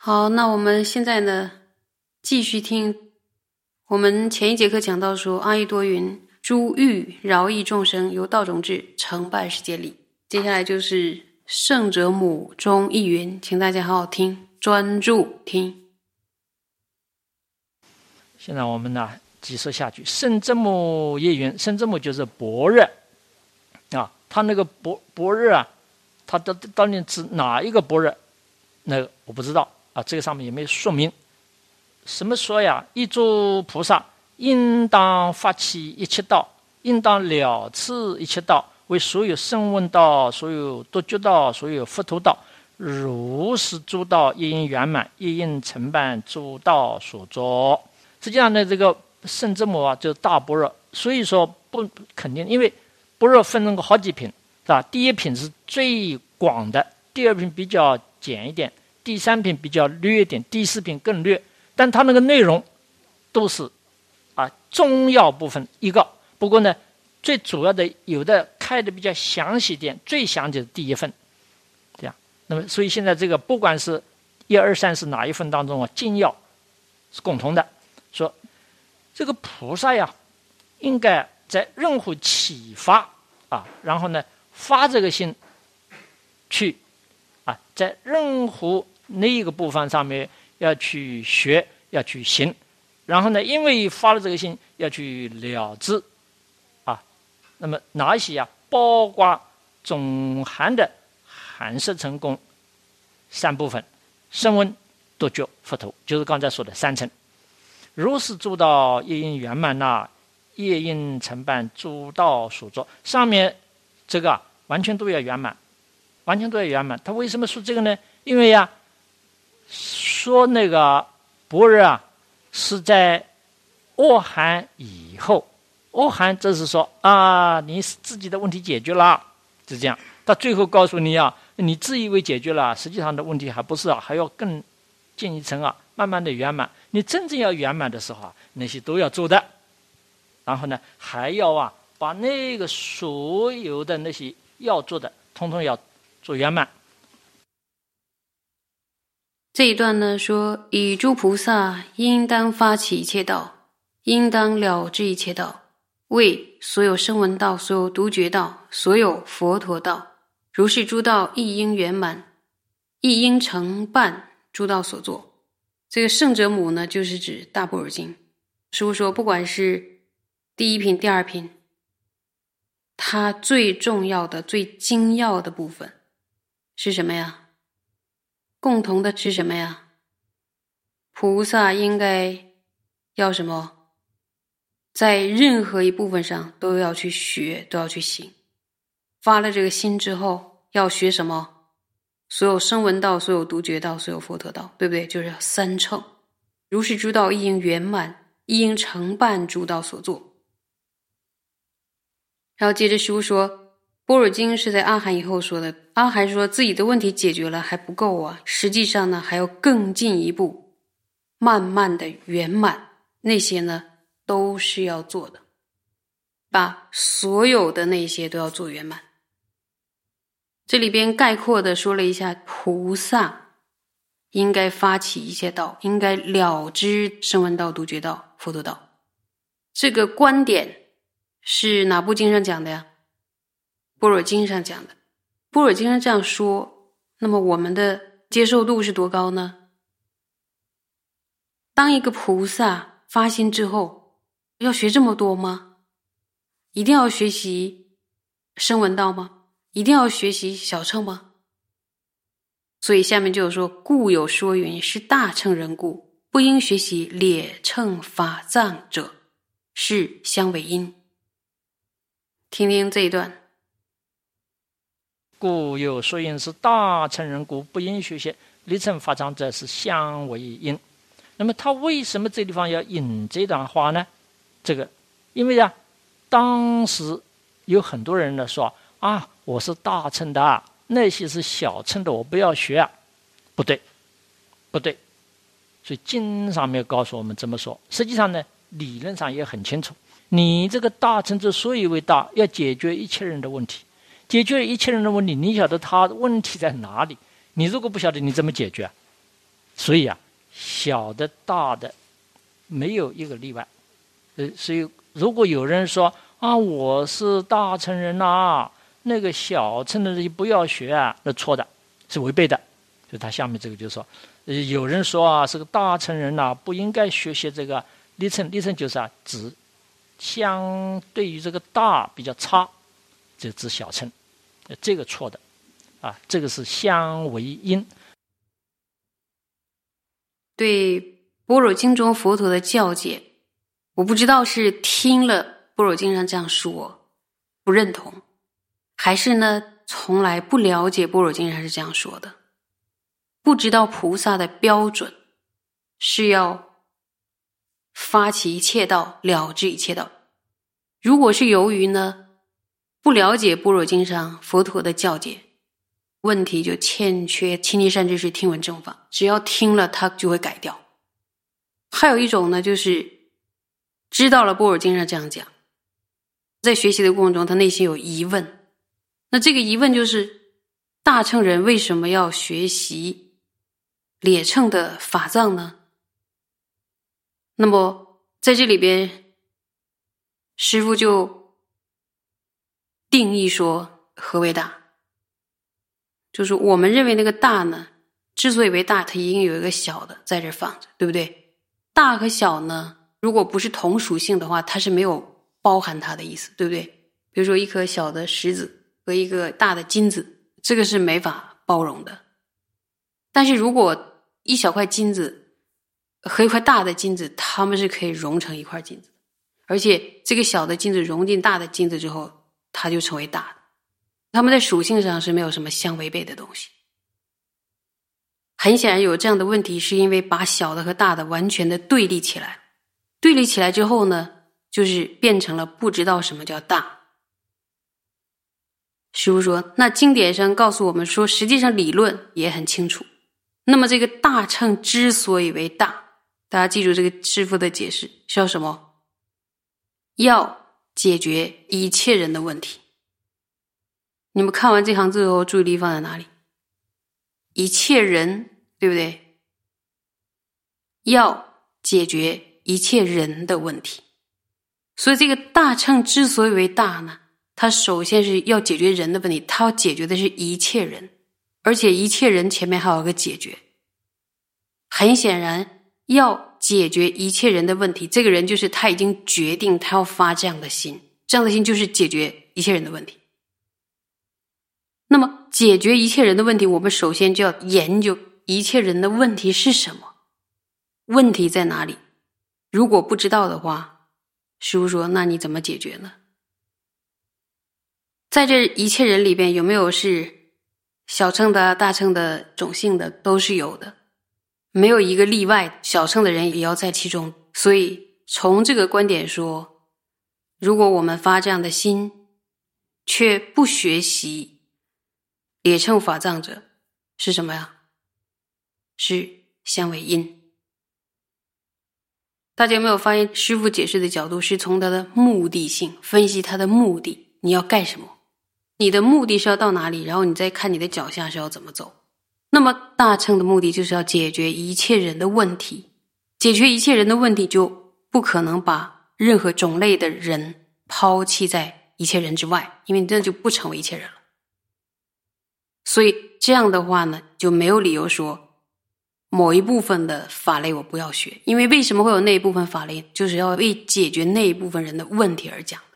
好，那我们现在呢，继续听。我们前一节课讲到说，阿逸多云：诸欲饶益众生，由道种智，成办世界理。接下来就是圣者母中一云，请大家好好听，专注听。 现在我们呢继续下去。圣者母也云，圣者母就是般若啊，他那个般若啊，他到底指哪一个般若？那个我不知道啊，这个上面也没有说明。什么说呀？一诸菩萨应当发起一切道，应当了此一切道，为所有声闻道、所有独觉道、所有佛陀道，如是诸道一应圆满，一应承办诸道所作。实际上呢，这个圣者母啊，就是大般若。所以说不肯定，因为般若分成好几品，是吧？第一品是最广的，第二品比较简一点，第三品比较略一点，第四品更略。但它那个内容都是重要部分一个。不过呢，最主要的有的开的比较详细一点，最详细的第一份，这样。那么，所以现在这个不管是1、2、3是哪一份当中啊，精要是共同的。说这个菩萨呀，应该在任何启发然后呢发这个心去在任何那一个部分上面要去学，要去行，然后呢，因为发了这个心要去了知那么哪些包括总含的含摄成功3部分：声闻、独觉、佛陀，就是刚才说的3层。如是诸道一应圆满业应承办诸道所作。上面这个完全都要圆满，完全都要圆满。他为什么说这个呢？因为说那个般若是在阿含以后，阿含这是说你自己的问题解决了，就这样。他最后告诉你你自以为解决了，实际上的问题还不是还要更进一层慢慢的圆满。你真正要圆满的时候那些都要做的，然后呢还要把那个所有的那些要做的通通要做圆满。 这一段呢说，以诸菩萨应当发起一切道，应当了知一切道，为所有声闻道、所有独觉道、所有佛陀道，如是诸道亦应圆满，亦应承办诸道所作。这个圣者母呢，就是指大般若经。师父说，不管是第一品、第二品，它最重要的、最精要的部分是什么呀？共同的是什么呀？菩萨应该要什么？在任何一部分上都要去学，都要去行。发了这个心之后，要学什么？所有声闻道、所有独觉道、所有佛陀道，对不对？就是3乘。如是诸道亦应圆满，亦应承办诸道所作。然后接着师父说，般若经是在阿含以后说的。阿含说自己的问题解决了还不够实际上呢还要更进一步，慢慢的圆满。那些呢都是要做的，把所有的那些都要做圆满。这里边概括的说了一下，菩萨应该发起一切道，应该了知声闻道、独觉道、佛陀道。这个观点是哪部经上讲的呀？般若经上讲的。般若经上这样说，那么我们的接受度是多高呢？当一个菩萨发心之后，要学这么多吗？一定要学习声闻道吗？一定要学习小乘吗？所以下面就有说，故有说云，是大乘人故，不应学习劣乘法藏者，是相违因。听听这一段。 故有说云，是大乘人故，不应学习劣乘法藏者，是相违因。那么他为什么这地方要引这段话呢？这个因为当时有很多人呢说我是大乘的那些是小乘的，我不要学不对，所以经上面告诉我们这么说。实际上呢，理论上也很清楚，你这个大乘之所以为大，要解决一切人的问题。解决一切人的问题，你晓得他问题在哪里？你如果不晓得，你怎么解决？ 所以啊，小的大的没有一个例外。所以如果有人说啊，我是大乘人呐，那个小乘的人不要学啊，那错的，是违背的。所以他下面这个就说，有人说啊，是个大乘人呐，不应该学习这个立乘。立乘就是指相对于这个大比较差，就指小乘，这个错的啊，这个是相为因。 对般若经中佛陀的教解，我不知道是听了般若经上这样说不认同，还是呢从来不了解般若经上是这样说的，不知道菩萨的标准是要发起一切道，了知一切道。如果是由于呢不了解般若经上佛陀的教解，问题就欠缺亲近善知识听闻正法，只要听了他就会改掉。还有一种呢，就是知道了般若经上这样讲，在学习的过程中他内心有疑问，那这个疑问就是大乘人为什么要学习列乘的法藏呢？那么在这里边师父就定义说何为大，就是我们认为那个大呢，之所以为大，它一定有一个小的在这放着，对不对？大和小呢，如果不是同属性的话，它是没有包含它的意思，对不对？比如说一颗小的石子和一个大的金子，这个是没法包容的。但是如果一小块金子和一块大的金子，它们是可以融成一块金子，而且这个小的金子融进大的金子之后，它就成为大的。它们在属性上是没有什么相违背的东西。很显然有这样的问题，是因为把小的和大的完全的对立起来，对立起来之后呢，就是变成了不知道什么叫大。师父说，那经典上告诉我们说，实际上理论也很清楚。那么这个大乘之所以为大，大家记住这个师父的解释是要什么？要解决一切人的问题。你们看完这行字之后，注意力放在哪里？一切人，对不对？要解决一切人的问题。所以这个大乘之所以为大呢，它首先是要解决人的问题，它要解决的是一切人，而且一切人前面还有一个解决。很显然，要解决一切人的问题，这个人就是他已经决定他要发这样的心，这样的心就是解决一切人的问题。那么解决一切人的问题，我们首先就要研究一切人的问题是什么，问题在哪里。如果不知道的话，师父说，那你怎么解决呢？在这一切人里边，有没有是小乘的大乘的种姓的，都是有的，没有一个例外，小乘的人也要在其中。所以从这个观点说，如果我们发这样的心，却不学习列乘法藏者，是什么呀？是相违因。大家有没有发现师父解释的角度是从他的目的性分析他的目的，你要干什么，你的目的是要到哪里，然后你再看你的脚下是要怎么走。那么大乘的目的就是要解决一切人的问题，解决一切人的问题就不可能把任何种类的人抛弃在一切人之外，因为这就不成为一切人了。所以这样的话呢，就没有理由说某一部分的法类我不要学，因为为什么会有那一部分法类，就是要为解决那一部分人的问题而讲。